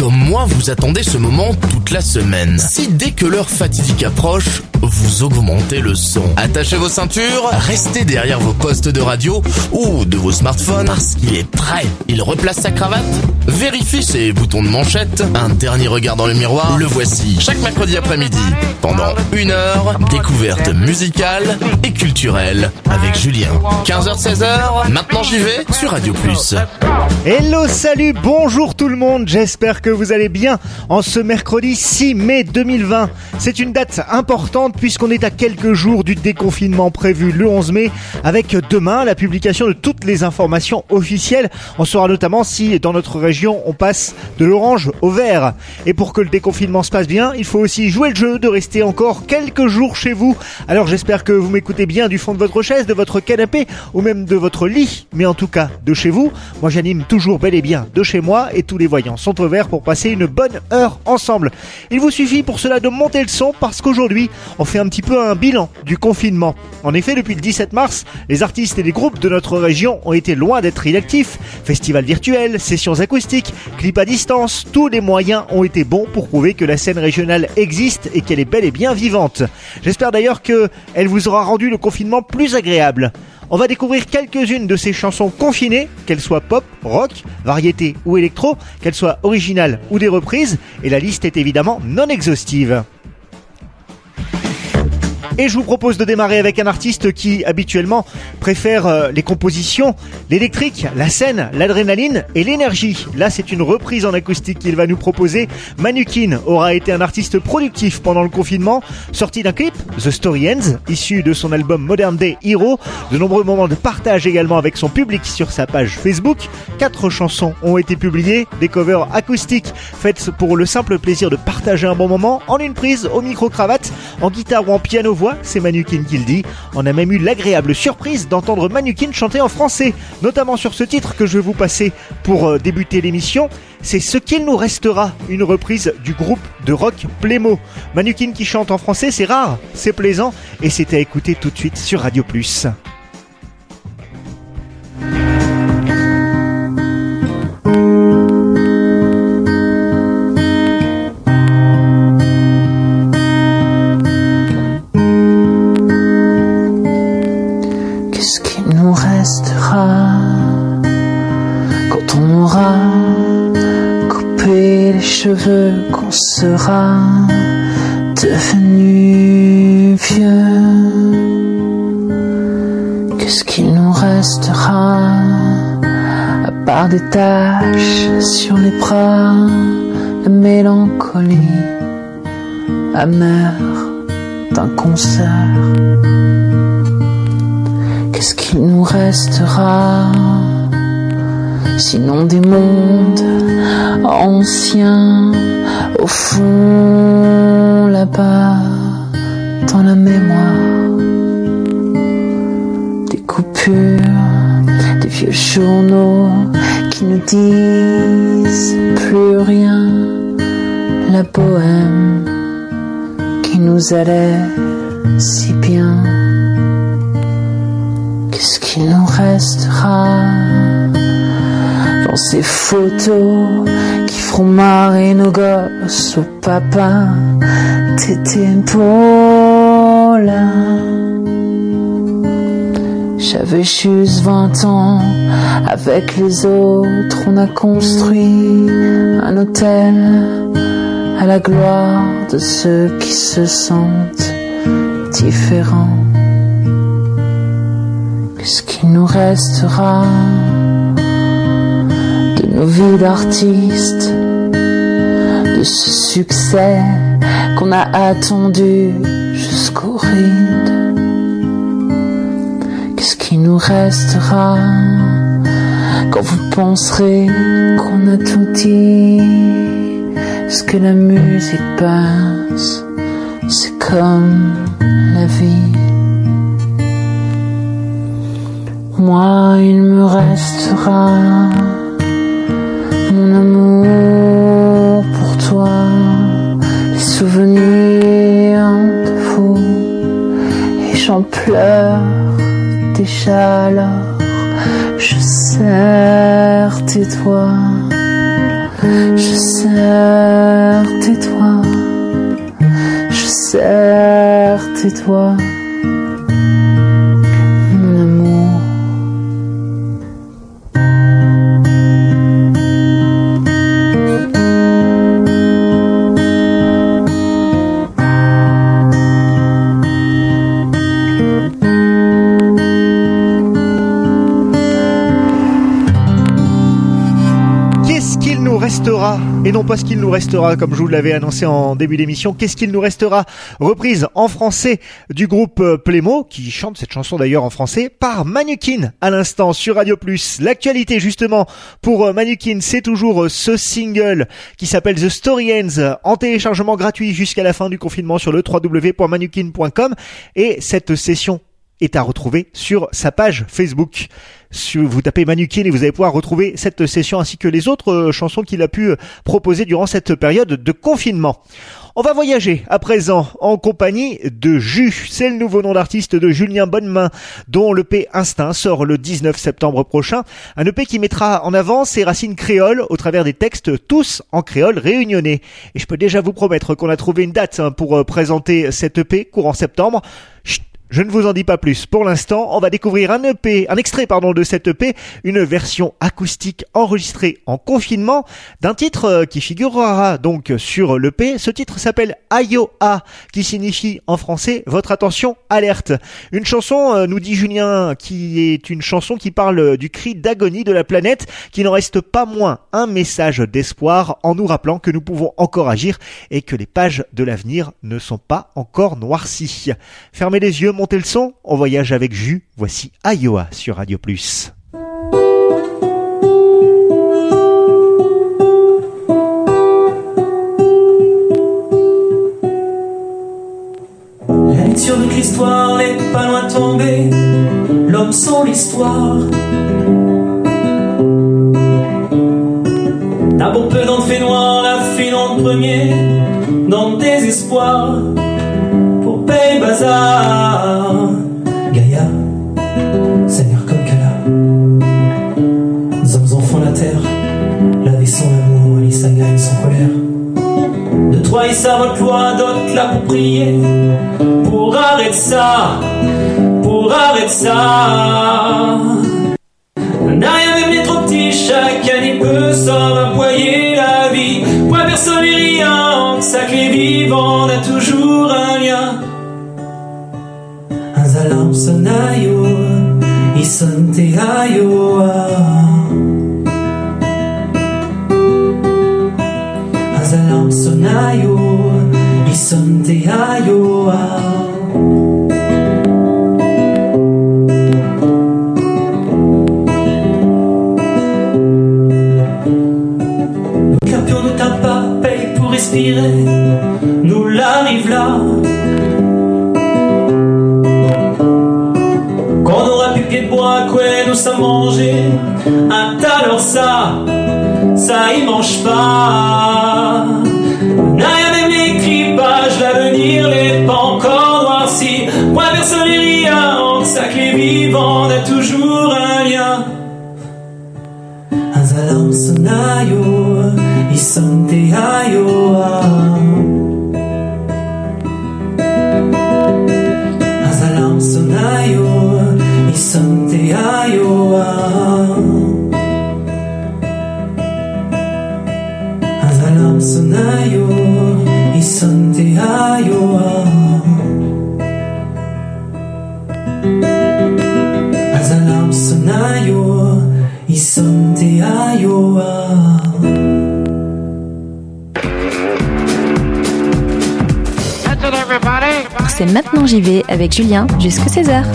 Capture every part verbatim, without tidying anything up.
comme moi, vous attendez ce moment toute la semaine. Si dès que l'heure fatidique approche, vous augmentez le son, attachez vos ceintures, restez derrière vos postes de radio ou de vos smartphones parce qu'il est prêt. Il replace sa cravate, vérifie ses boutons de manchette, un dernier regard dans le miroir, le voici. Chaque mercredi après-midi, pendant une heure, découverte musicale et culturelle avec Julien. quinze heures seize heures, maintenant j'y vais sur Radio Plus. Hello, salut, bonjour tout le monde, j'espère que vous allez bien en ce mercredi six mai deux mille vingt. C'est une date importante puisqu'on est à quelques jours du déconfinement prévu le onze mai avec demain la publication de toutes les informations officielles. On saura notamment si dans notre région on passe de l'orange au vert. Et pour que le déconfinement se passe bien, il faut aussi jouer le jeu de rester encore quelques jours chez vous. Alors j'espère que vous m'écoutez bien du fond de votre chaise, de votre canapé ou même de votre lit, mais en tout cas de chez vous. Moi j'anime toujours bel et bien de chez moi et tous les voyants sont au vert pour passer une bonne heure ensemble. Il vous suffit pour cela de monter le son parce qu'aujourd'hui on fait un petit peu un bilan du confinement. En effet, depuis le dix-sept mars, les artistes et les groupes de notre région ont été loin d'être inactifs. Festivals virtuels, sessions acoustiques, clips à distance, tous les moyens ont été bons pour prouver que la scène régionale existe et qu'elle est bel et bien vivante. J'espère d'ailleurs qu'elle vous aura rendu le confinement plus agréable. On va découvrir quelques-unes de ces chansons confinées, qu'elles soient pop, rock, variété ou électro, qu'elles soient originales ou des reprises, et la liste est évidemment non exhaustive. Et je vous propose de démarrer avec un artiste qui, habituellement, préfère euh, les compositions, l'électrique, la scène, l'adrénaline et l'énergie. Là, c'est une reprise en acoustique qu'il va nous proposer. Manukin aura été un artiste productif pendant le confinement, sorti d'un clip, The Story Ends, issu de son album Modern Day Hero. De nombreux moments de partage également avec son public sur sa page Facebook. Quatre chansons ont été publiées, des covers acoustiques faites pour le simple plaisir de partager un bon moment, en une prise, au micro-cravate, en guitare ou en piano. C'est Manukin qui le dit. On a même eu l'agréable surprise d'entendre Manukin chanter en français, notamment sur ce titre que je vais vous passer pour euh, débuter l'émission. C'est Ce qu'il nous restera, une reprise du groupe de rock Plémo. Manukin qui chante en français, c'est rare, c'est plaisant et c'est à écouter tout de suite sur Radio Plus. Quand on aura coupé les cheveux, qu'on sera devenu vieux, qu'est-ce qu'il nous restera à part des taches sur les bras, la mélancolie amère d'un concert? Qu'est-ce qu'il nous restera, sinon des mondes anciens, au fond là-bas, dans la mémoire, des coupures, des vieux journaux qui nous disent plus rien, la bohème qui nous allait si bien. Qu'est-ce qu'il nous restera dans ces photos qui feront marrer nos gosses au papa? T'étais beau là. J'avais juste vingt ans, avec les autres on a construit un hôtel à la gloire de ceux qui se sentent différents. Qu'est-ce qu'il nous restera de nos vies d'artistes, de ce succès qu'on a attendu jusqu'au ride? Qu'est-ce qu'il nous restera quand vous penserez qu'on a tout dit? Est-ce que la musique passe? C'est comme la vie. Moi, il me restera mon amour pour toi, les souvenirs de vous, et j'en pleure déjà alors. Je serre tes doigts, je serre serre, tais-toi, je serre, tais-toi, mon amour. Restera, et non pas ce qu'il nous restera, comme je vous l'avais annoncé en début d'émission. Qu'est-ce qu'il nous restera? Reprise en français du groupe Plémo, qui chante cette chanson d'ailleurs en français, par Manukin à l'instant sur Radio Plus. L'actualité justement pour Manukin, c'est toujours ce single qui s'appelle The Story Ends, en téléchargement gratuit jusqu'à la fin du confinement sur le w w w point manukin point com, et cette session est à retrouver sur sa page Facebook. Si vous tapez Manukin et vous allez pouvoir retrouver cette session ainsi que les autres chansons qu'il a pu proposer durant cette période de confinement. On va voyager à présent en compagnie de Jus. C'est le nouveau nom d'artiste de Julien Bonnemain, dont l'E P Instinct sort le dix-neuf septembre prochain. Un E P qui mettra en avant ses racines créoles au travers des textes tous en créole réunionnais. Et je peux déjà vous promettre qu'on a trouvé une date pour présenter cet E P courant septembre. Chut, je ne vous en dis pas plus. Pour l'instant, on va découvrir un E P, un extrait pardon de cet E P, une version acoustique enregistrée en confinement d'un titre qui figurera donc sur l'E P. Ce titre s'appelle Ayoa, qui signifie en français votre attention alerte. Une chanson, nous dit Julien, qui est une chanson qui parle du cri d'agonie de la planète, qui n'en reste pas moins un message d'espoir en nous rappelant que nous pouvons encore agir et que les pages de l'avenir ne sont pas encore noircies. Fermez les yeux, montez le son, on voyage avec Jus. Voici Ayoa sur Radio Plus. La lecture de l'histoire n'est pas loin de tomber. L'homme sans l'histoire. D'abord peu dans le fait noir, la fille dans le premier, dans le désespoir. Pour payer bazar, Gaïa, Seigneur comme Kala. Nous hommes enfants de la terre, laver son amour, Lisa gagne sans colère. De toi il sa votre loi, d'autres là pour prier. Pour arrêter ça, pour arrêter ça. Derrière même les trop petits, chacun y peut s'en appoyer la vie. Point personne n'est rien, que ça que les vivants, on a toujours un lien. Un zalam sonayo, il sonne te ayoa. Un zalam sonayo, il sonne te ayoa. Nous l'arrive là. Quand on aura plus pied de bois, quoi nous sommes mangés. Un tas alors ça, ça y mange pas. N'a rien même écrit page, l'avenir n'est pas encore noirci. Point personne n'est rien, ça que les vivants, on a toujours un lien. Un zalam sonayo, il sonne te ayoa. Un zalam sonayo, il sonne te ayoa. Un zalam sonayo, il sonne te ayoa. Un zalam sonayo, il sonne te ayoa. C'est maintenant j'y vais avec Julien jusqu'à seize heures.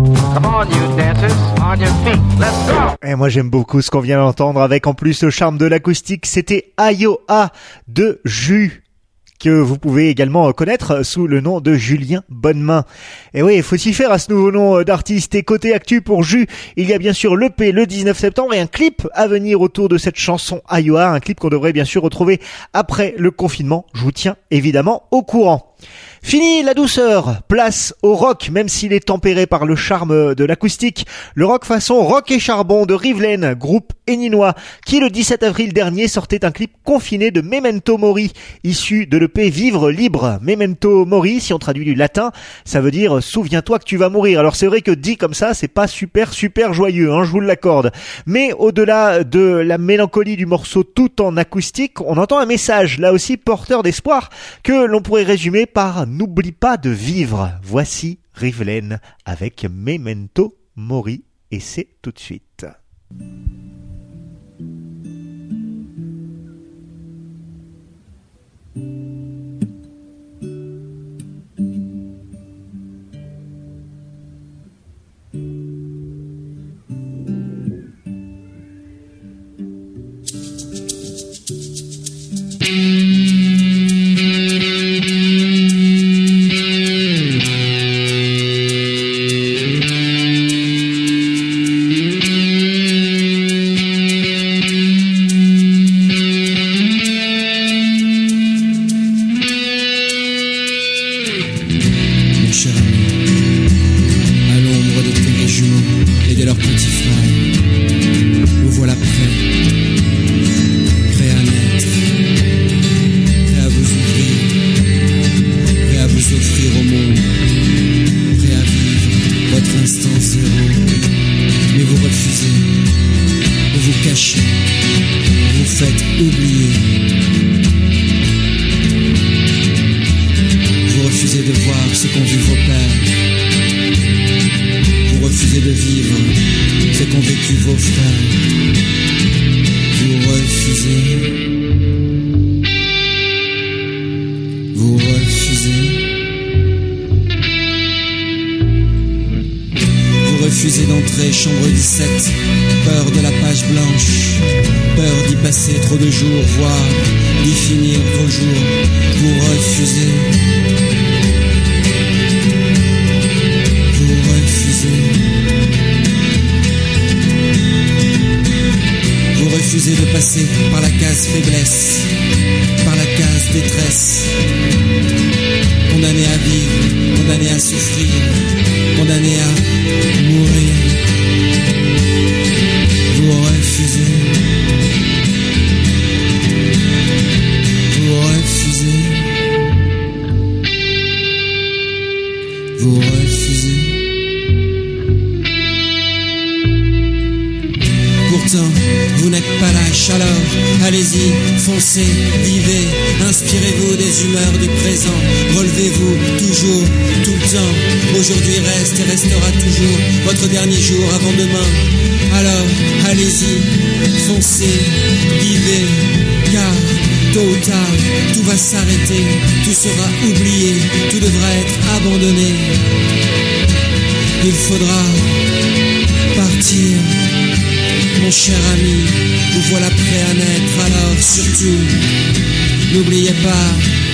Et moi j'aime beaucoup ce qu'on vient d'entendre avec en plus le charme de l'acoustique. C'était Ayoa de Jus, que vous pouvez également connaître sous le nom de Julien Bonnemain. Et oui, il faut s'y faire à ce nouveau nom d'artiste. Et côté actu pour Jus, il y a bien sûr l'E P le dix-neuf septembre et un clip à venir autour de cette chanson Ayoa, un clip qu'on devrait bien sûr retrouver après le confinement. Je vous tiens évidemment au courant. Fini la douceur, place au rock, même s'il est tempéré par le charme de l'acoustique. Le rock façon rock et charbon de Rivelaine, groupe héninois, qui le dix-sept avril dernier sortait un clip confiné de Memento Mori, issu de l'E P Vivre Libre. Memento Mori, si on traduit du latin, ça veut dire souviens-toi que tu vas mourir. Alors c'est vrai que dit comme ça, c'est pas super super joyeux, hein, je vous l'accorde. Mais au-delà de la mélancolie du morceau tout en acoustique, on entend un message, là aussi porteur d'espoir, que l'on pourrait résumer par « N'oublie pas de vivre ». Voici Rivelaine avec Memento Mori, et c'est tout de suite. Chambre dix-sept, peur de la page blanche, peur d'y passer trop de jours, voire d'y finir vos jours. Vous refusez, vous refusez, vous refusez de passer par la case faiblesse, par la case détresse, condamné à vivre, condamné à souffrir, condamné à mourir. Vous refusez, vous refusez, vous refusez. Pourtant, vous n'êtes pas lâche, alors allez-y, foncez, vivez, inspirez-vous des humeurs du présent, relevez-vous toujours, tout le temps. Aujourd'hui reste et restera toujours votre dernier jour avant demain. Alors, allez-y, foncez, vivez, car tôt ou tard, tout va s'arrêter, tout sera oublié, tout devra être abandonné. Il faudra partir, mon cher ami, vous voilà prêt à naître, alors surtout, n'oubliez pas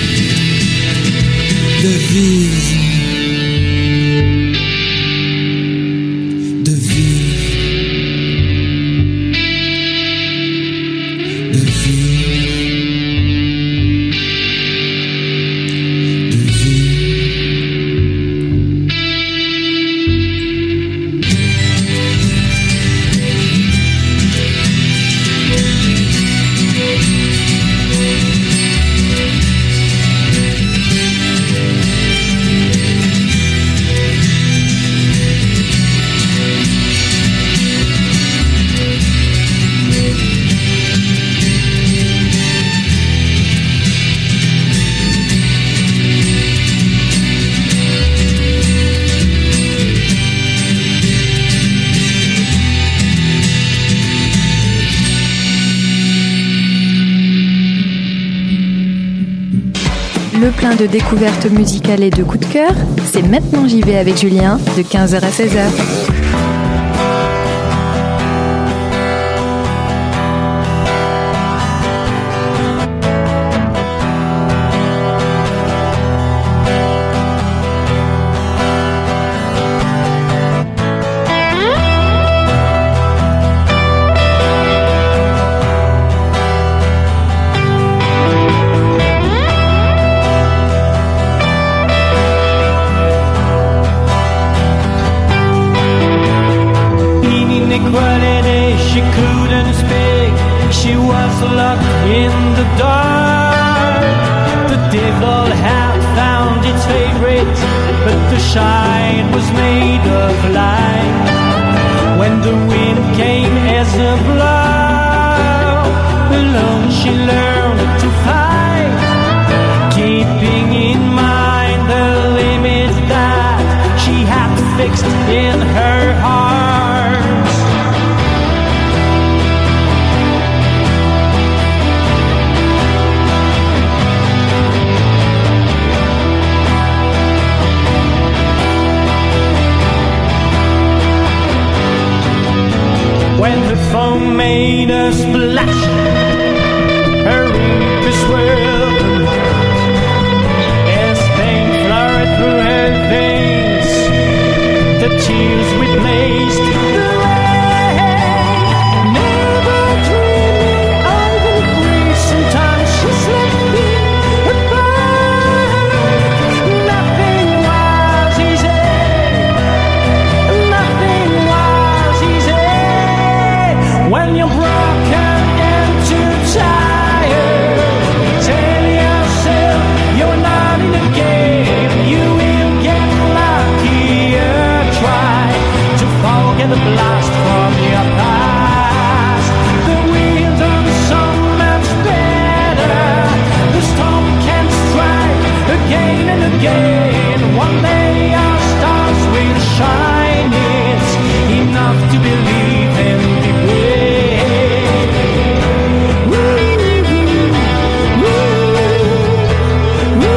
de vivre. Le plein de découvertes musicales et de coups de cœur, c'est Maintenant j'y vais avec Julien, de quinze heures à seize heures. was locked in the dark. The devil had found its favorite, but the shine was made of light. When the wind came as a blow, alone she learned to fight, keeping in mind the limits that she had fixed in her heart. When the foam made a splash, her impulse swirled as pain flowed through her veins. The tears replaced the rain. Never dreaming of a breeze, sometimes she slept in her bed. Nothing was easy. Nothing was easy. When you're broken and too tired, tell yourself you're not in the game. You will get luckier. Try to forget the blast from your past. The winds of the sun much better. The storm can strike again and again. One day our stars will shine. It's enough to believe and be brave. Woo, woo, woo,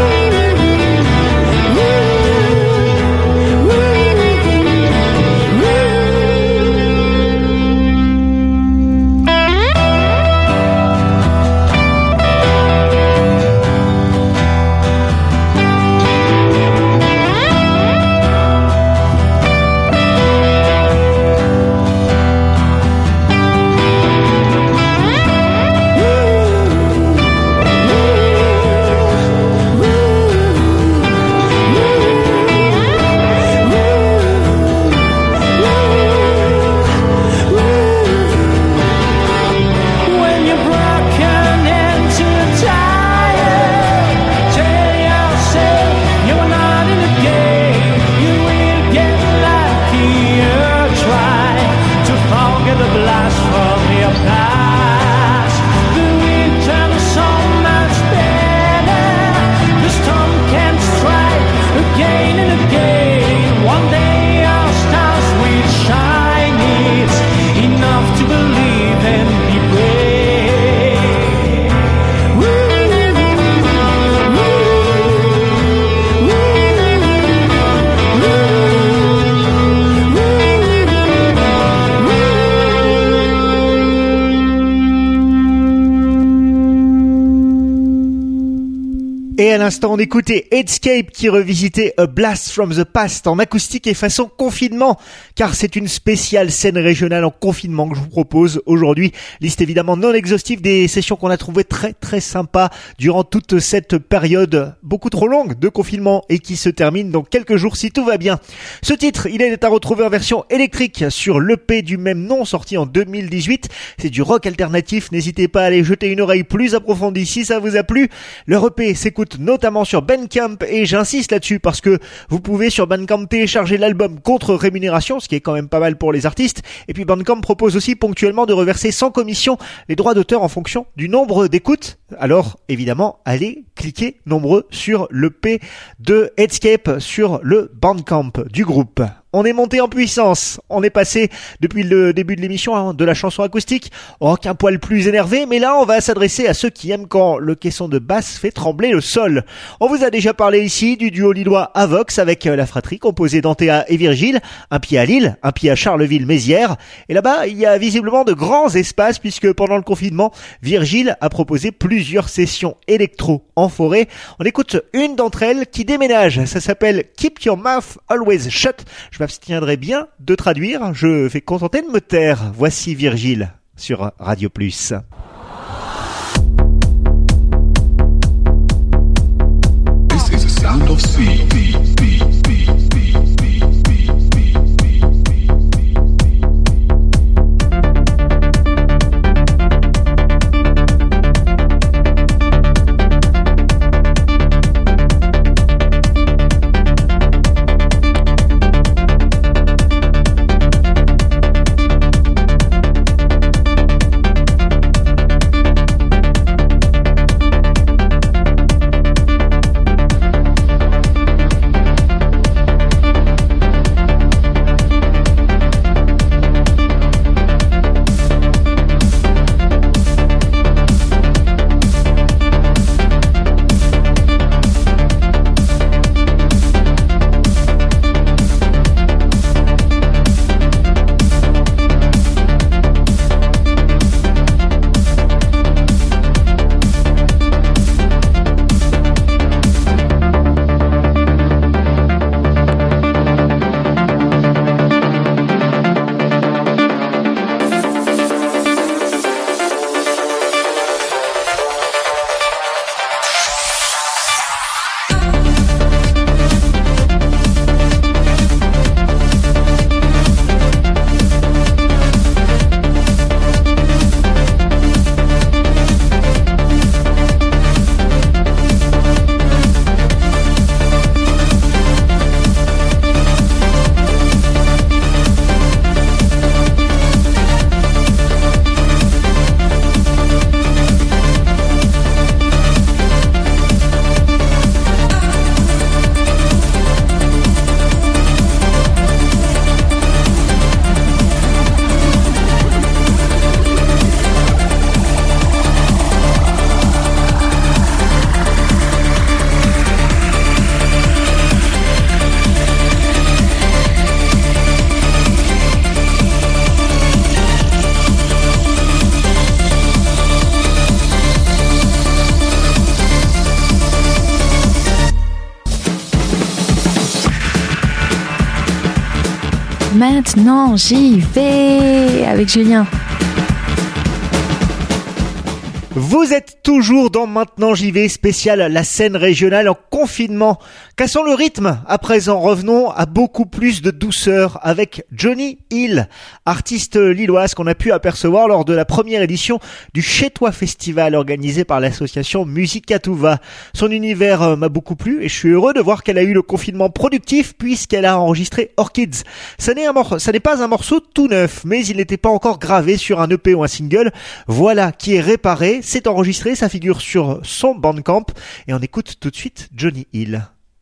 When you're broken and too tired, tell yourself you're not in the game. You will get luckier. Try to forget the blast from your past. The wind turns so much better. The storm can strike again and again. One day our stars will shine. It's enough to believe and be brave. Woo, woo, Et à l'instant, on écoutait Headscape qui revisitait A Blast from the Past en acoustique et façon confinement, car c'est une spéciale scène régionale en confinement que je vous propose aujourd'hui. Liste évidemment non exhaustive des sessions qu'on a trouvées très très sympas durant toute cette période beaucoup trop longue de confinement et qui se termine dans quelques jours si tout va bien. Ce titre, il est à retrouver en version électrique sur l'E P du même nom sorti en deux mille dix-huit. C'est du rock alternatif, n'hésitez pas à aller jeter une oreille plus approfondie si ça vous a plu. Leur E P s'écoute notamment sur Bandcamp et j'insiste là-dessus parce que vous pouvez sur Bandcamp télécharger l'album contre rémunération, ce qui est quand même pas mal pour les artistes. Et puis Bandcamp propose aussi ponctuellement de reverser sans commission les droits d'auteur en fonction du nombre d'écoutes. Alors évidemment, allez cliquer nombreux sur l'E P de Headscape sur le Bandcamp du groupe. On est monté en puissance, on est passé depuis le début de l'émission hein, de la chanson acoustique au rock un poil plus énervé, mais là on va s'adresser à ceux qui aiment quand le caisson de basse fait trembler le sol. On vous a déjà parlé ici du duo lillois Avox avec la fratrie composée d'Antea et Virgile, un pied à Lille, un pied à Charleville-Mézières, et là-bas il y a visiblement de grands espaces puisque pendant le confinement, Virgile a proposé plusieurs sessions électro en forêt. On écoute une d'entre elles qui déménage, ça s'appelle Keep Your Mouth Always Shut. Je m'abstiendrai bien de traduire, je vais contenter de me taire. Voici Virgile sur Radio Plus. This is a sound of sea. Maintenant j'y vais avec Julien. Vous êtes toujours dans Maintenant j'y vais, spécial la scène régionale en confinement. Cassons le rythme, à présent revenons à beaucoup plus de douceur avec Johnny Hill, artiste lilloise qu'on a pu apercevoir lors de la première édition du Chez Toi Festival organisé par l'association Musique à tout va. Son univers m'a beaucoup plu et je suis heureux de voir qu'elle a eu le confinement productif puisqu'elle a enregistré Orchids. Ça n'est, un mor- ça n'est pas un morceau tout neuf, mais il n'était pas encore gravé sur un E P ou un single. Voilà qui est réparé. C'est enregistré, ça figure sur son Bandcamp et on écoute tout de suite Johnny Hill.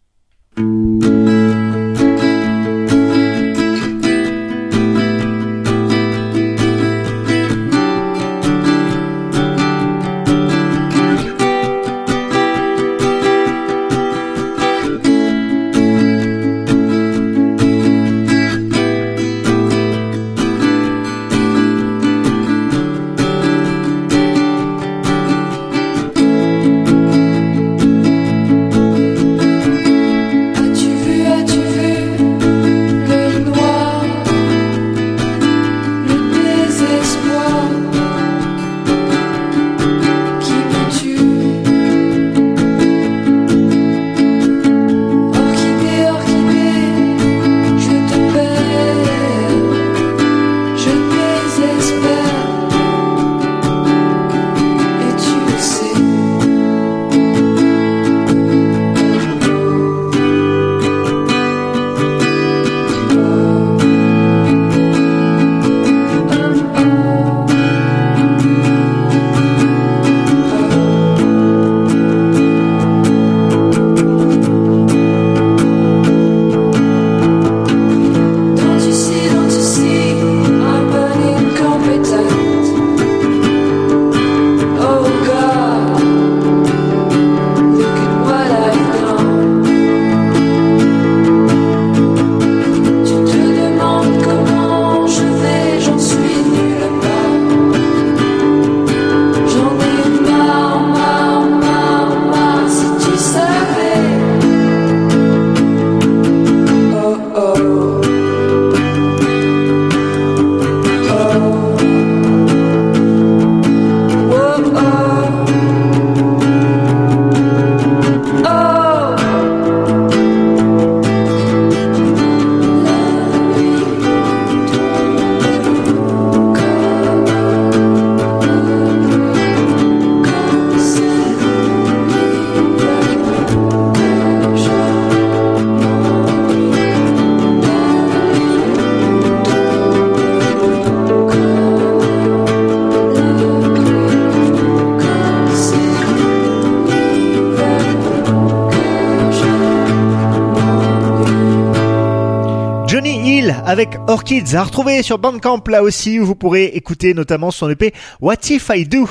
Avec Orchids à retrouver sur Bandcamp là aussi où vous pourrez écouter notamment son E P What If I Do.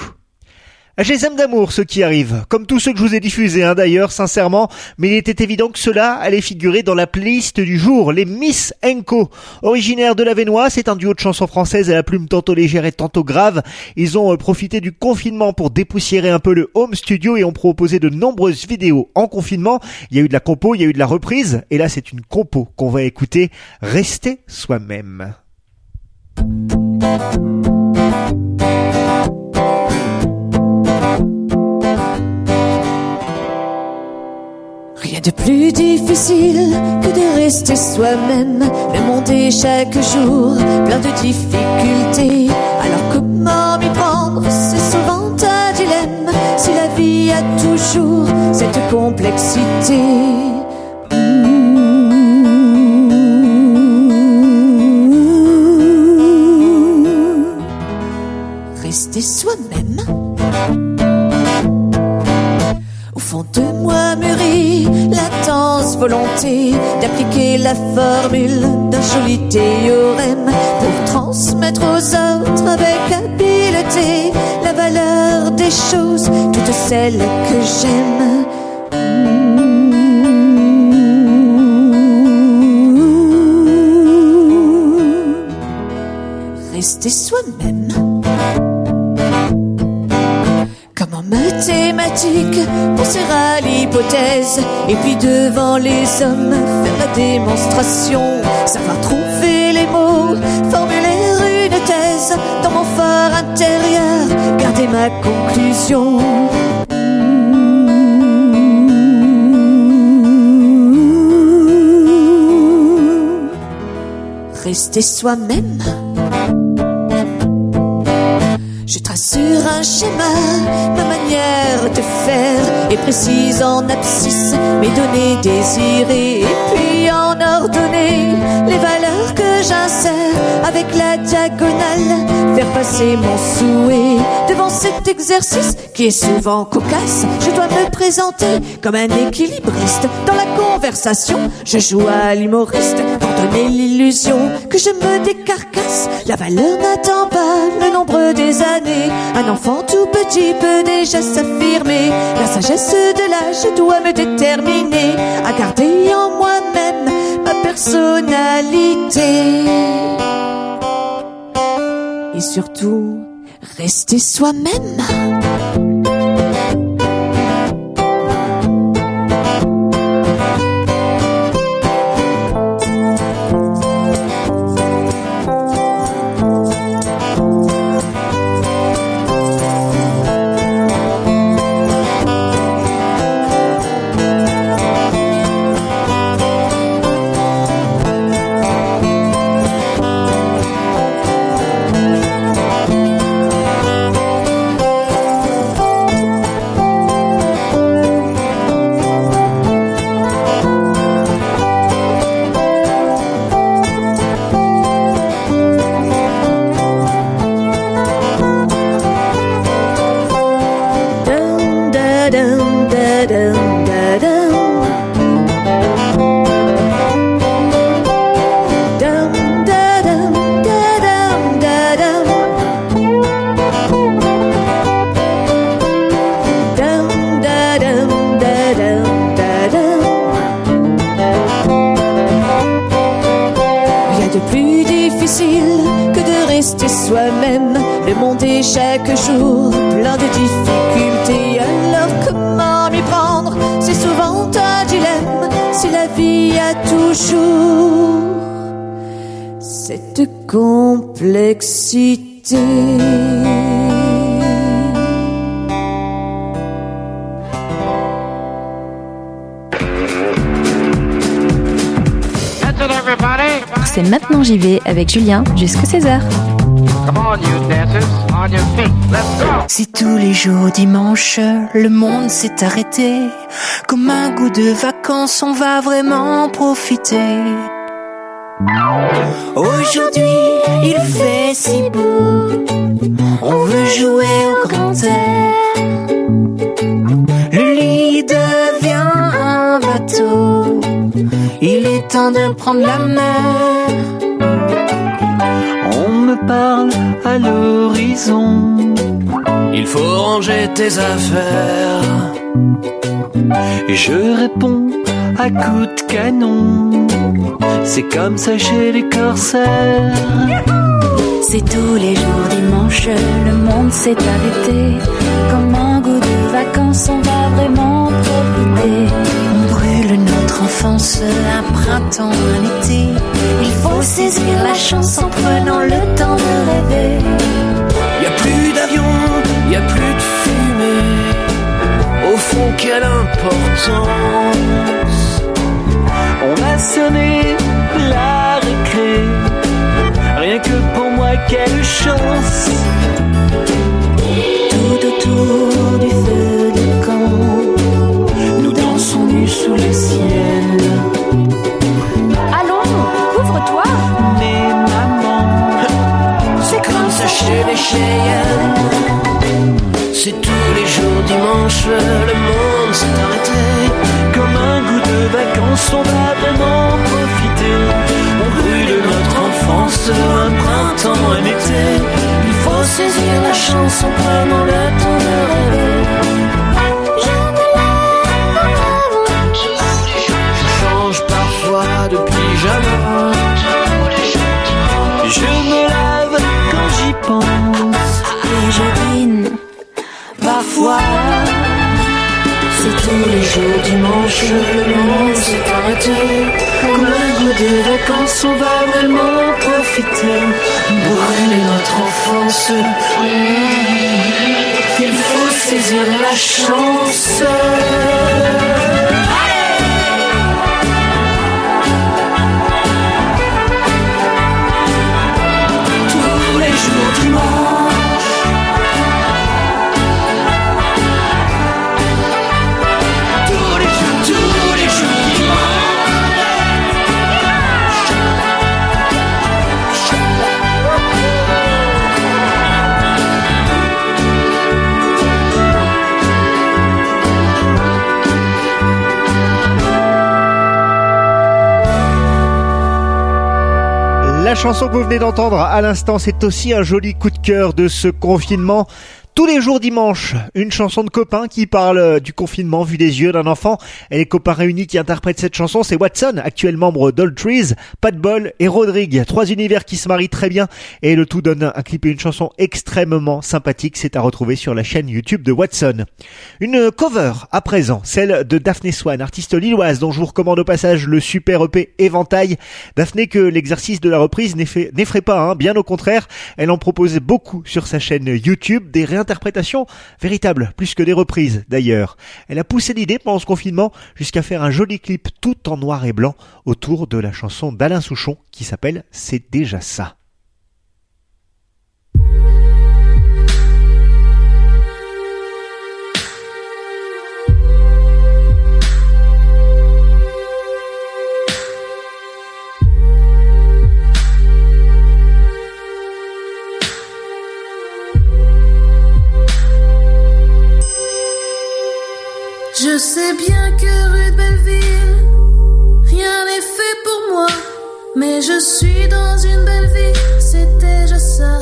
Je les aime d'amour ceux qui arrivent, comme tous ceux que je vous ai diffusés hein, d'ailleurs sincèrement, mais il était évident que cela allait figurer dans la playlist du jour, les Miss Enco. Originaires de l'Avesnois, c'est un duo de chansons françaises à la plume tantôt légère et tantôt grave. Ils ont profité du confinement pour dépoussiérer un peu le home studio et ont proposé de nombreuses vidéos en confinement. Il y a eu de la compo, il y a eu de la reprise, et là c'est une compo qu'on va écouter, Rester soi-même. Rien de plus difficile que de rester soi-même. Le monde est chaque jour plein de difficultés. Alors comment m'y prendre? C'est souvent un dilemme. Si la vie a toujours cette complexité. Rester soi-même. Au fond de moi mûrit l'intense volonté d'appliquer la formule d'un joli théorème pour transmettre aux autres avec habileté la valeur des choses, toutes celles que j'aime. Rester soi-même. Comme en mathématiques, penser à l'hypothèse, et puis devant les hommes, faire la démonstration, savoir trouver les mes mots, formuler une thèse dans mon fort intérieur, garder ma conclusion. Rester soi-même. Je trace sur un schéma ma manière de faire et précise en abscisse mes données désirées et puis en ordonnée les valeurs que j'insère avec la diagonale, faire passer mon souhait devant cet exercice qui est souvent cocasse. Je dois me présenter comme un équilibriste dans la conversation. Je joue à l'humoriste pour donner l'illusion que je me décarcasse. La valeur n'attend pas le nombre des années. Un enfant tout petit peut déjà s'affirmer. La sagesse de l'âge doit me déterminer à garder en moi-même ma personnalité. Et surtout, rester soi-même. Chaque jour, plein de difficultés. Alors comment m'y prendre? C'est souvent un dilemme. Si la vie a toujours cette complexité. C'est maintenant j'y vais avec Julien jusqu'à seize heures. Come on, you dancers, on your feet, let's go! Si tous les jours dimanche, le monde s'est arrêté, comme un goût de vacances, on va vraiment profiter. Aujourd'hui, il fait si beau, on veut jouer au grand air. Le lit devient un bateau, il est temps de prendre la mer. On me parle à l'horizon, il faut ranger tes affaires. Et je réponds à coups de canon, c'est comme ça chez les corsaires. C'est tous les jours dimanche, le monde s'est arrêté, comme un goût de vacances, on va vraiment profiter. On brûle notre enfance, un printemps, un été. Il faut saisir la chance en prenant le temps de rêver. Y a plus d'avions, y a plus de fumée. Au fond, quelle importance. On a sonné la récré, rien que pour moi, quelle chance. Tout autour du feu de camp, nous dansons nus sous le ciel. Allons, couvre-toi. Mais maman, c'est comme ça chez les Cheyennes. C'est tous les jours dimanche, le monde s'est arrêté. Comme un goût de vacances, on va vraiment profiter. On brûle notre enfance, un printemps, un été. Il faut saisir la chance en prenant le temps de rêver. Je change parfois de pyjama. Je me lave quand j'y pense. Et je dîne parfois. C'est tous les jours dimanche, le monde s'est arrêté. Comme un goût de vacances, on va vraiment profiter. Brûler notre enfance. Il faut saisir la chance. Tous les jours dimanche. La chanson que vous venez d'entendre à l'instant, c'est aussi un joli coup de cœur de ce confinement. Tous les jours dimanche, une chanson de copains qui parle du confinement vu des yeux d'un enfant. Et les copains réunis qui interprètent cette chanson, c'est Watson, actuel membre d'Old Trees, Pat Bol et Rodrigue. Trois univers qui se marient très bien et le tout donne un clip et une chanson extrêmement sympathique. C'est à retrouver sur la chaîne YouTube de Watson. Une cover à présent, celle de Daphné Swan, artiste lilloise dont je vous recommande au passage le super E P Éventail. Daphné que l'exercice de la reprise n'effraie, n'effraie pas, hein, bien au contraire. Elle en propose beaucoup sur sa chaîne YouTube, des réinterprétations véritables, plus que des reprises d'ailleurs. Elle a poussé l'idée pendant ce confinement jusqu'à faire un joli clip tout en noir et blanc autour de la chanson d'Alain Souchon qui s'appelle « C'est déjà ça ». Je sais bien que rue de Belleville, rien n'est fait pour moi, mais je suis dans une belle ville, c'est déjà ça.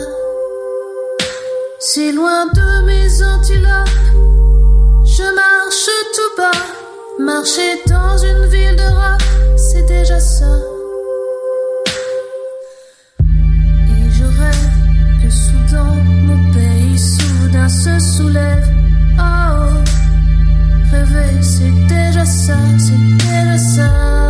Si loin de mes antilopes, je marche tout bas, marcher dans une ville d'Europe, c'est déjà ça. Et je rêve que soudain mon pays soudain se soulève. Oh, rêver, c'est déjà ça, c'est déjà ça.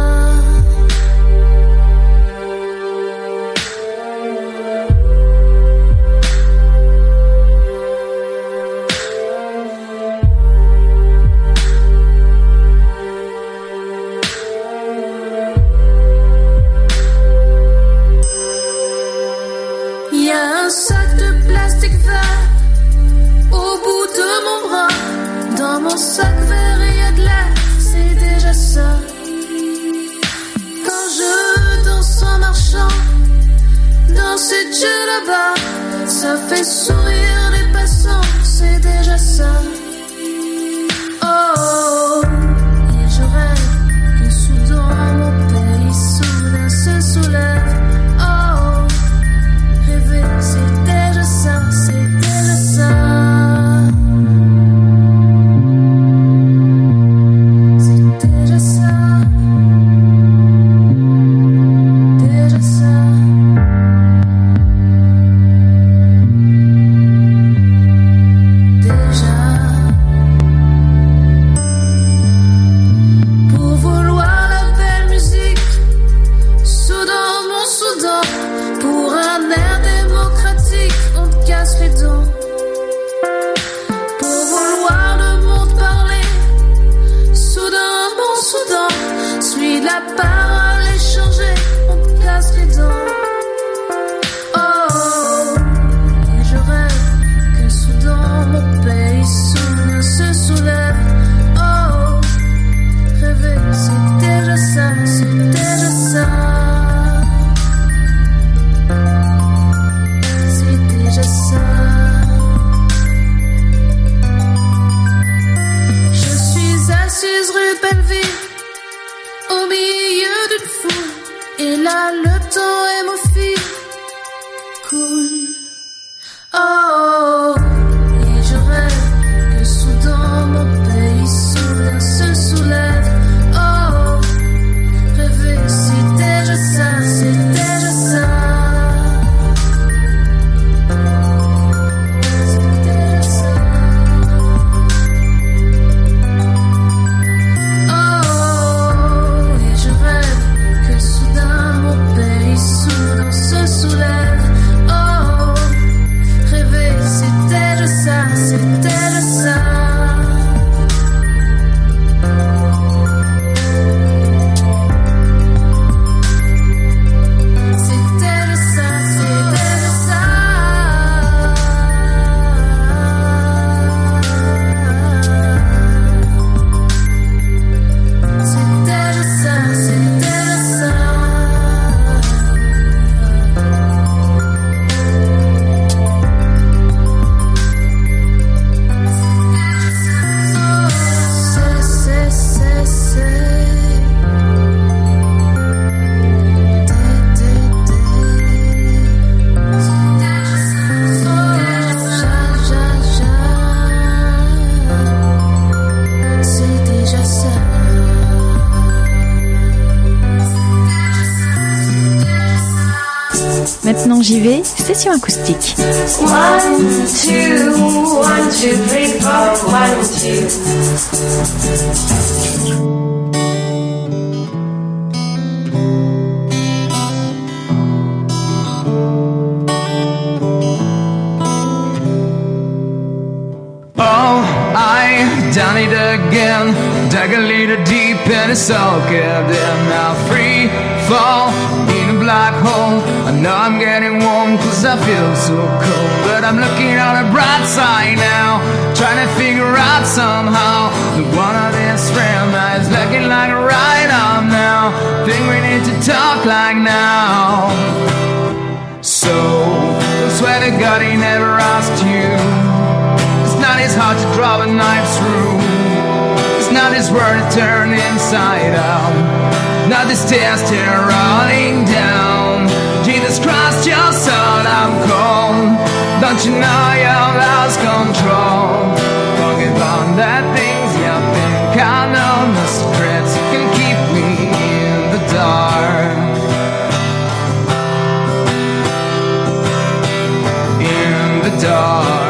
Il y a un sac de plastique vert au bout de mon bras. Dans mon sac vert, il y a de l'air, c'est déjà ça. Quand je danse en marchant dans ces jeux là-bas, ça fait sourire les passants, c'est déjà ça. Oh, et je rêve que soudain mon pays soudain se soulève. Oh, rêver, c'est déjà ça, c'est déjà ça. Maintenant j'y vais, session acoustique. One, two, one, two, three, four, one, two. Done it again, dug a little deep and it's all good. And now free fall in a black hole. I know I'm getting warm cause I feel so cold, but I'm looking on the bright side now, trying to figure out somehow the one of this friend that is looking like a right arm now. Think we need to talk like now. So, I swear to God he never asked you. Not his heart to draw a knife through. It's not his word to turn inside out. Not his tears still rolling down. Jesus Christ, your son, I'm cold. Don't you know you've lost control? Forget about that things you think I know. The secrets can keep me in the dark. In the dark.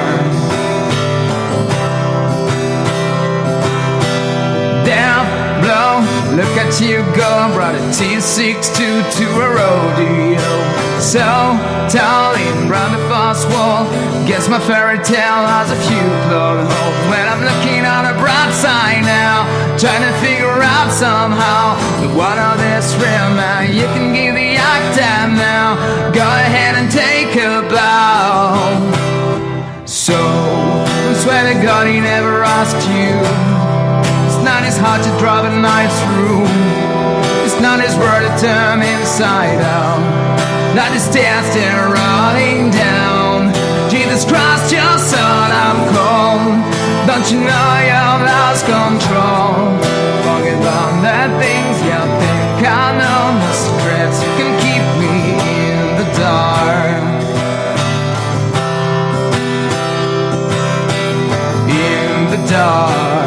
Look at you go, brought a T sixty-two to a rodeo. So tall in round the fast wall. Guess my fairy tale has a few plot holes. When I'm looking on the bright side now, trying to figure out somehow the one of this real man. You can give the act time now. Go ahead and take a bow. So I swear to God he never asked you. Not his heart to drive a knife through. It's not his word to turn inside out. Not his tears still rolling down. Jesus Christ, your son, I'm cold. Don't you know you've lost control? Forget about that things you think I know. The secrets can keep me in the dark. In the dark.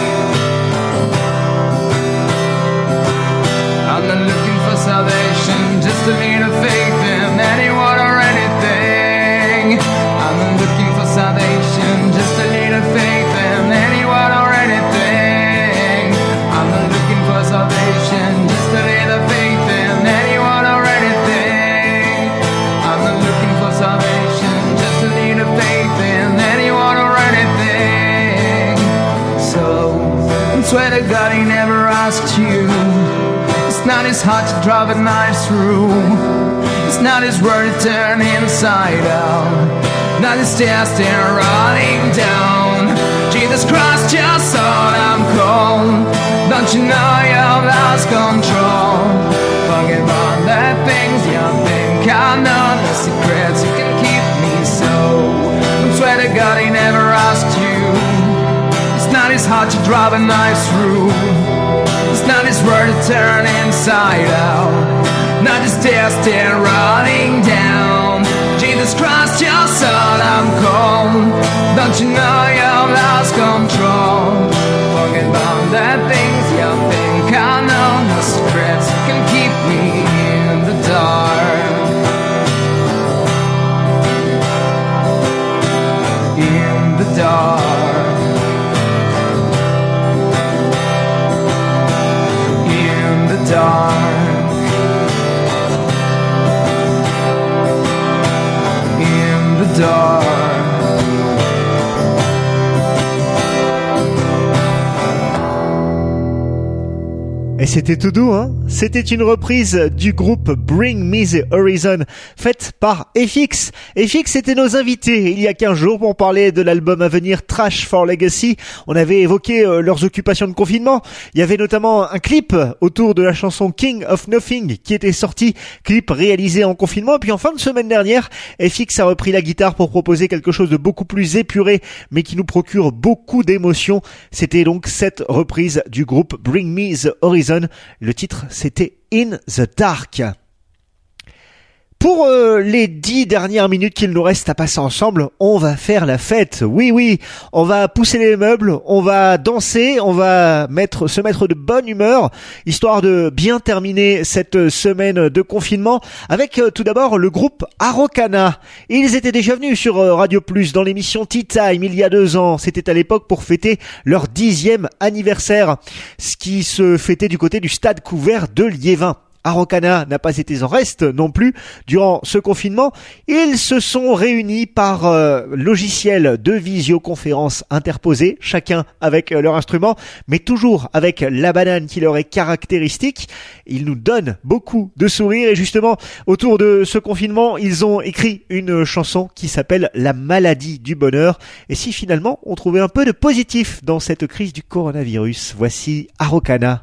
Salvation, just a little faith in anyone or anything. I'm not looking for salvation, just a little faith in anyone or anything. I'm not looking for salvation, just a little faith in anyone or anything. I'm not looking for salvation, just a little faith in anyone or anything. So, I swear to God he never asked you. It's not his heart to drive a knife through. It's not his word to turn inside out. Not his tears still running down. Jesus Christ, your son, I'm cold. Don't you know you've lost control? Forget about that things you think I know. The secrets you can keep me so. I swear to God he never asked you. It's not his heart to drive a knife through. It's not his word to turn inside out. Not his tears still running down. Jesus Christ, your son, I'm cold. Don't you know you've lost control? Forget about that things you think I know. The secrets can keep me in the dark. In the dark. Dark. In the dark. Et c'était tout doux, hein? C'était une reprise du groupe Bring Me The Horizon, faite par F X. F X étaient nos invités il y a quinze jours pour parler de l'album à venir Trash for Legacy. On avait évoqué euh, leurs occupations de confinement. Il y avait notamment un clip autour de la chanson King of Nothing qui était sorti, clip réalisé en confinement. Et puis en fin de semaine dernière, F X a repris la guitare pour proposer quelque chose de beaucoup plus épuré, mais qui nous procure beaucoup d'émotions. C'était donc cette reprise du groupe Bring Me The Horizon. Le titre, c'était In the Dark. Pour euh, les dix dernières minutes qu'il nous reste à passer ensemble, on va faire la fête. Oui, oui, on va pousser les meubles, on va danser, on va mettre, se mettre de bonne humeur, histoire de bien terminer cette semaine de confinement avec euh, tout d'abord le groupe Araucana. Ils étaient déjà venus sur euh, Radio Plus dans l'émission Tea Time il y a deux ans. C'était à l'époque pour fêter leur dixième anniversaire, ce qui se fêtait du côté du stade couvert de Liévin. Araucana n'a pas été en reste non plus durant ce confinement. Ils se sont réunis par euh, logiciel de visioconférence interposé, chacun avec euh, leur instrument, mais toujours avec la banane qui leur est caractéristique. Ils nous donnent beaucoup de sourires et justement, autour de ce confinement, ils ont écrit une chanson qui s'appelle La maladie du bonheur. Et si finalement on trouvait un peu de positif dans cette crise du coronavirus, voici Araucana.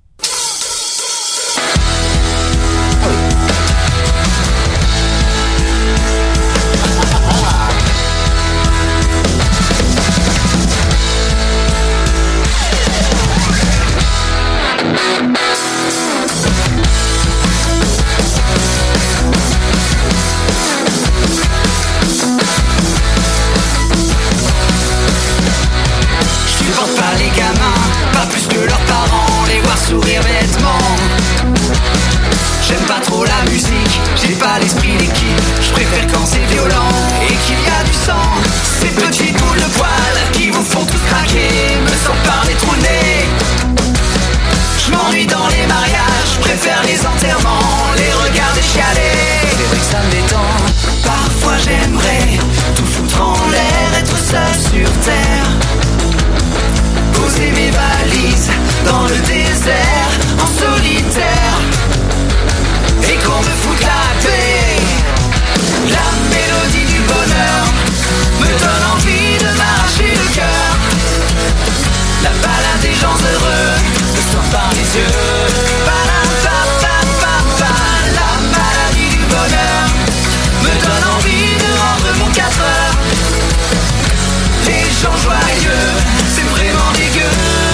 Sourire bêtement. J'aime pas trop la musique, j'ai pas l'esprit d'équipe. Je préfère quand c'est violent et qu'il y a du sang. Ces petites boules de poils qui vous font tous craquer me sortent par les trous de nez. Je m'ennuie dans les mariages, je préfère les enterrements, les regarder chialer. C'est vrai que ça me détend. Parfois j'aimerais tout foutre en l'air, être seul sur terre. Poser mes valises dans le désert, en solitaire, et qu'on me foute la paix. La mélodie du bonheur me donne envie de m'arracher le cœur. La balade des gens heureux, le soir par les yeux. Ba-da-ba-ba-ba-ba. La maladie du bonheur me donne envie de rendre mon quatre heures. Les gens joyeux, c'est vraiment dégueu.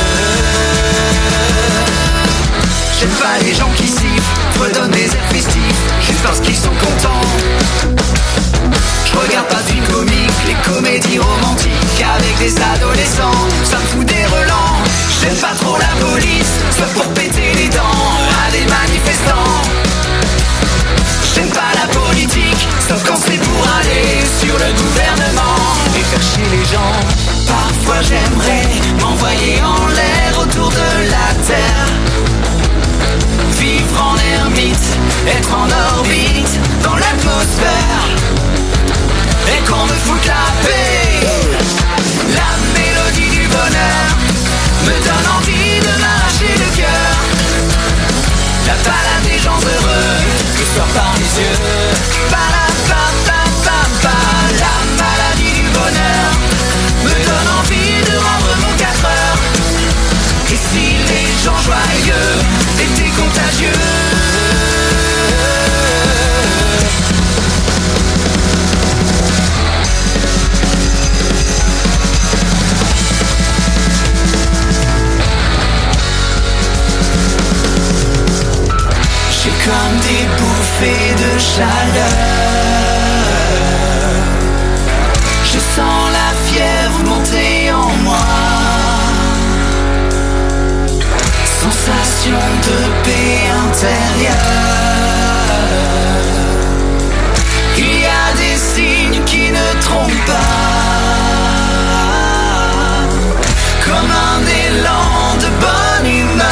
J'aime pas les gens qui sifflent, redonnent des airs festifs, juste parce qu'ils sont contents. Je regarde pas de films comiques, les comédies romantiques avec des adolescents, ça me fout des relents. J'aime pas trop la police, soit pour péter les dents à des manifestants. J'aime pas la politique, sauf quand c'est pour aller sur le gouvernement et faire chier les gens. Parfois j'aimerais m'envoyer en l'air autour de la terre. Vivre en ermite, être en orbite, dans l'atmosphère, et qu'on me foute la paix. La mélodie du bonheur me donne envie de m'arracher le cœur. La balade des gens heureux, le soir par les yeux. Ba-da-ba-ba-ba-ba. La maladie du bonheur me donne envie de rendre mon quatre heures. Et si les gens joyeux étaient contagieux? J'ai comme des bouffées de chaleur. Je sens la fièvre monter en moi. Sensation de paix intérieure. Il y a des signes qui ne trompent pas, comme un élan de bonne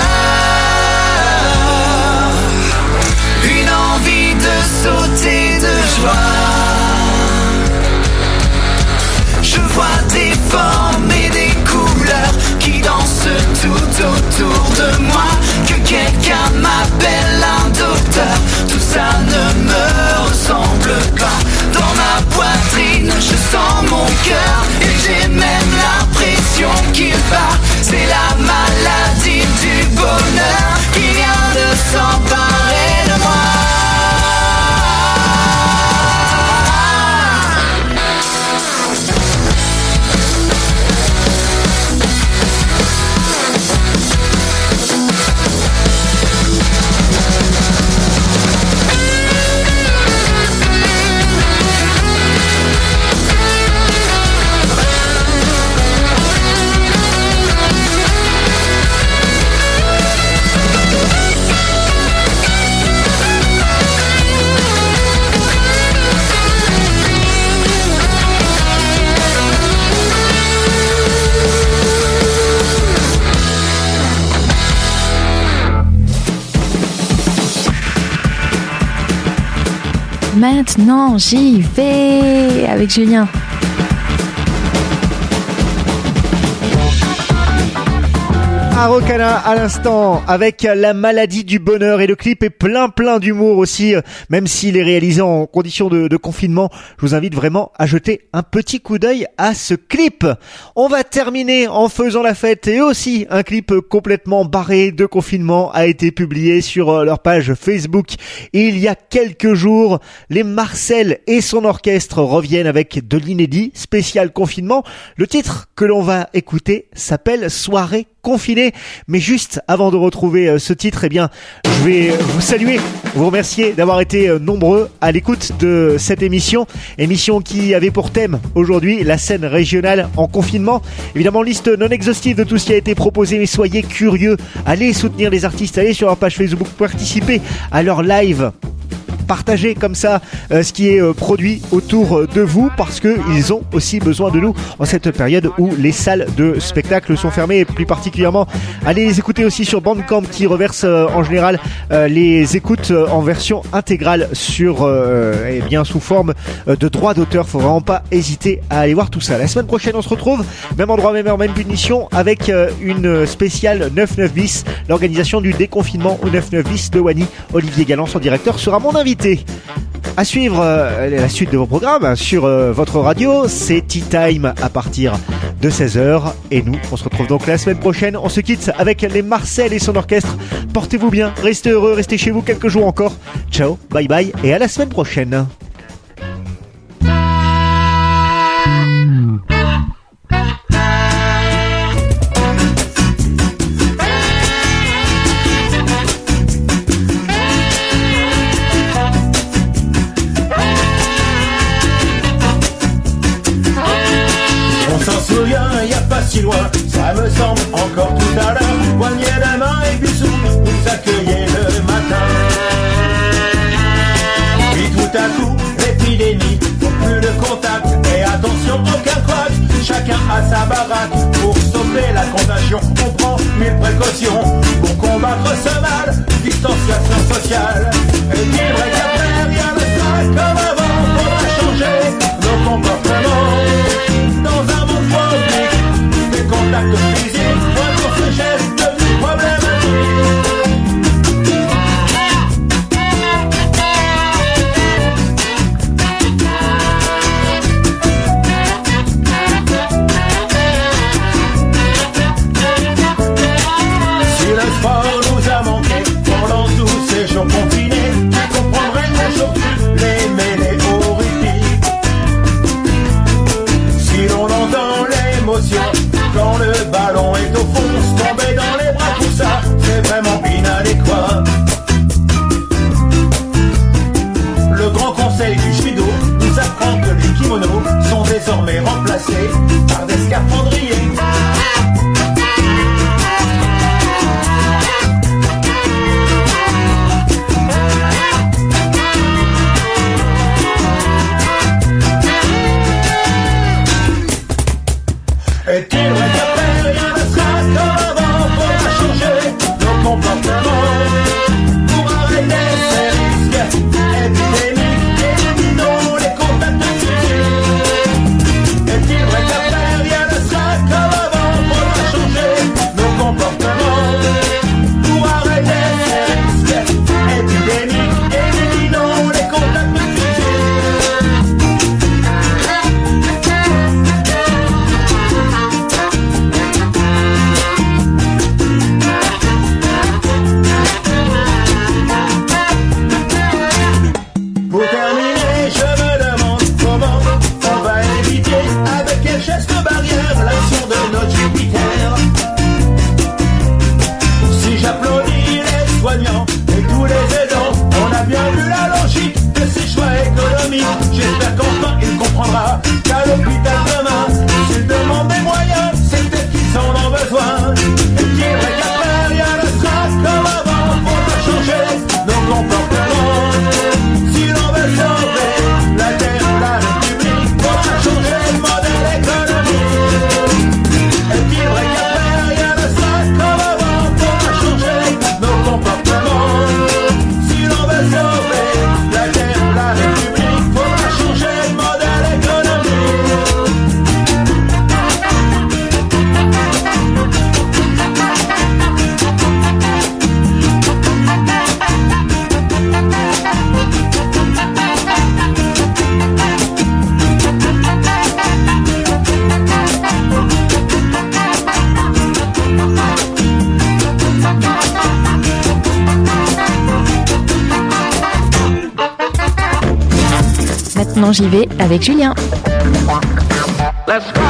humeur, une envie de sauter de joie. Je vois des formes et des couleurs qui dansent tout autour de moi. Que quelqu'un m'appelle un docteur, tout ça ne me ressemble pas. Dans ma poitrine, je sens mon cœur et j'ai même l'impression qu'il bat. C'est la maladie du bonheur qui vient de s'emparer de moi. Maintenant j'y vais avec Julien. Araucana à l'instant avec La maladie du bonheur, et le clip est plein plein d'humour aussi, même s'il est réalisé en conditions de, de confinement. Je vous invite vraiment à jeter un petit coup d'œil à ce clip. On va terminer en faisant la fête, et aussi un clip complètement barré de confinement a été publié sur leur page Facebook il y a quelques jours. Les Marcel et son orchestre reviennent avec de l'inédit spécial confinement. Le titre que l'on va écouter s'appelle Soirée confiné. Mais juste avant de retrouver ce titre, eh bien, je vais vous saluer, vous remercier d'avoir été nombreux à l'écoute de cette émission. Émission qui avait pour thème aujourd'hui la scène régionale en confinement. Évidemment, liste non exhaustive de tout ce qui a été proposé, mais soyez curieux, allez soutenir les artistes, allez sur leur page Facebook, participer à leur live. Partagez comme ça euh, ce qui est euh, produit autour de vous, parce que ils ont aussi besoin de nous en cette période où les salles de spectacle sont fermées, et plus particulièrement allez les écouter aussi sur Bandcamp, qui reverse euh, en général euh, les écoutes euh, en version intégrale sur euh, et bien sous forme euh, de droits d'auteur. Faut vraiment pas hésiter à aller voir tout ça. La semaine prochaine on se retrouve même endroit, même heure, même punition, avec euh, une spéciale neuf neuf bis, l'organisation du déconfinement au neuf neuf bis de Wany. Olivier Galland, son directeur, sera mon invité. À suivre euh, la suite de vos programmes sur euh, votre radio, c'est Tea Time à partir de seize heures. Et nous, on se retrouve donc la semaine prochaine. On se quitte avec les Marcel et son orchestre. Portez-vous bien, restez heureux, restez chez vous quelques jours encore. Ciao, bye bye et à la semaine prochaine. Si loin, ça me semble encore tout à l'heure. Poignée de main et bisous, vous accueillez le matin. Puis tout à coup, l'épidémie, plus de contact. Et attention, aucun croc, chacun a sa baraque. Pour stopper la contagion, on prend mille précautions. Pour combattre ce mal, distanciation sociale. Et dire qu'après rien ne sera comme avant, faudra changer nos comportements. Dans un monde public, contact physique, point pour ce geste devenu problématique. Si le sport nous a manqué pendant tous ces jours confinés, tu comprendrais aujourd'hui les mêlées horrifiques. Si l'on entend l'émotion quand le ballon est au fond, se tomber dans les bras, tout ça, c'est vraiment inadéquat. Le grand conseil du judo nous apprend que les kimonos sont désormais remplacés par des scaphandriers. Est-il vrai qu'après rien ne sera comme avant, faudra changer nos comportements pour arrêter ces risques épidémiques, éliminons les contacts physiques. Est-il vrai qu'après rien ne sera comme avant, faudra changer nos comportements pour arrêter ces risques épidémiques, éliminons les contacts physiques. Maintenant j'y vais avec Julien. Let's go.